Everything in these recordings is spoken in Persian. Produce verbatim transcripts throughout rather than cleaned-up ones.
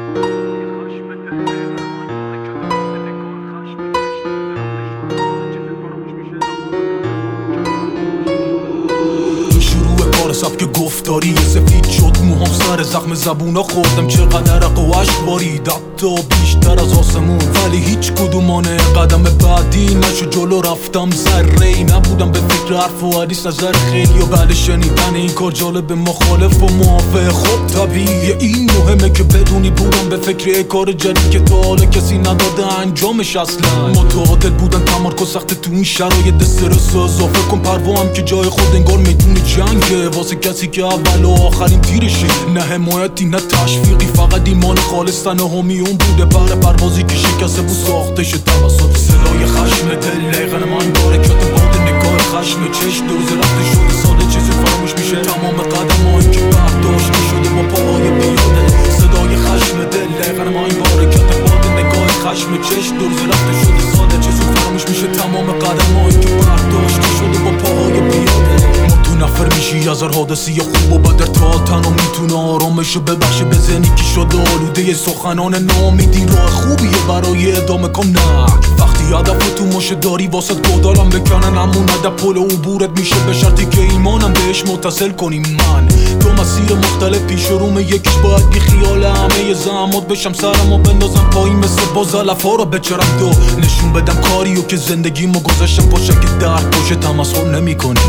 سبک گفتاری یه سفید شد موهام سر زخم زبونا خوردم چقدر قواش بارید حتی بیشتر از آسمون ولی هیچ کدومانه قدم بعدی نشو جلو رفتم ذره‌ای نبودم به فکر حرف و حدیث نظر خیلی و بعد شنیدن این کار جالب مخالف و موافق خب طبیعیه این مهمه که بدونی بودم به فکر کار جدید که تا حالا کسی نداده انجامش اصلا متعادل بودن تمرکز سخت تو این شرایط استرس اضافه کن پروام که جای خود انگار میدون جنگه واسه کسی که اول و آخرین تیرشه نه حمایتی نه تشویقی فقط ایمان خالص تنها میون بوده بر پروازی که شکسته بود ساختش توسط صدای خشم دل لیغن من داره که تو باد نگاه خشم چشم دوز رفته شده ساده چیزی فراموش میشه تمام قدم هایی که برداشت شده با پاهای پیاده صدای خشم دل لیغن من داره که تو باد نگاه خشم چشم دوز رفته شده ساده چیزی فراموش میشه تمام قدم هایی که برداشت شده با پاهای پیاده نفر میشی از هر حادثی خوب و بدر تا تنها میتونه آرامشو ببخشه به ذهنی که شده آلوده سخنان نامیدی راه خوبیه برای ادامه کن نه وقتی هدف تو مشه داری واسه گودالم بکنن همون هدف پل عبورت میشه به شرطی که ایمانم بهش متصل کنی من تو مسیر مختلف پیش رومه یکیش باید بی خیال همه زحمات بشم سرم و بندازم پایین مثل باز علفا رو بچرم دو نشون بدم کاریو که زندگیمو گذاشتم پاشه که درد باشه تمسخر نمی کنی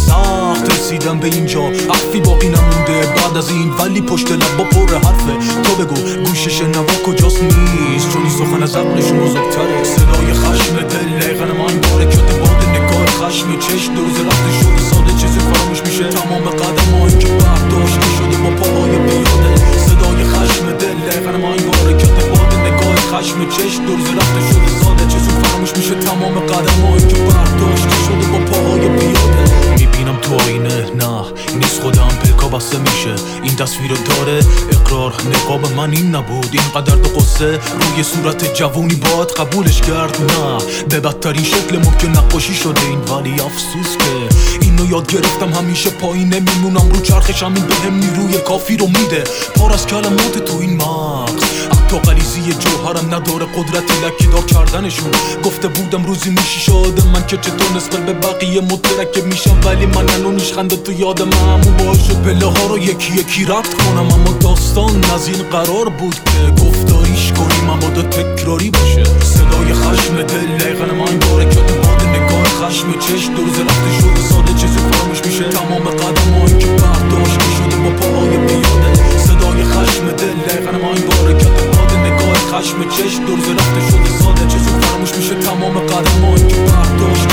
سخت رسیدم به اینجا حرفی باقی نمونده بعد از این ولی پشت لب با پر حرفه تو بگو گوشش نوا کجاست نیست چون این سخن از عقلشون بزرگتره صدای خشم دل لیغن من داره که تو باد نگاه خشم چشم دوز رفته شده ساده چیزی فراموش میشه تمام قدم هایی که برداشت شده با پاهای پیاده صدای خشم دل لیغن من داره که تو باد نگاه خشم چشم دوز رفته شده ساده چیزی فراموش میشه تمام قدم هایی که برداشت شده با پاهای پیاده میبینم تو آینه نه نیست خودم پلکا بسته میشه این تصویر داره اقرار نقاب من این نبود اینقدر دو قصه روی صورت جوونی باید قبولش کرد نه به بدترین شکل ممکن نقاشی شده این ولی افسوس که اینو یاد گرفتم همیشه پایین نمیمونم رو چرخش همین بهم نیروی کافی رو میده پر از کلمات تو این مغز حتی غلیظی جوهرم نداره قدرتی لکی دار کردنشون گفته بودم روزی میشی شاده من که چطور نسبت به بقیه مترکب میشم ولی من الانش خنده تو یادم همون باشه پله ها رو یکی یکی رد کنم اما داستان از این قرار بود که گفتاریش کنیم اما دا تکراری باشه صدای خشم دل لیغن من داره که تو باد نگاه خشم چشم دوز رفته شده ساده چیزی فراموش میشه تمام قدم هایی که برداشت شده با پاهای پیاده صدای خشم دل لیغن من داره که تو باد نگاه خشم چشم دوز رفته شده ساده چیزی فراموش میشه تمام قدم هایی که برداشت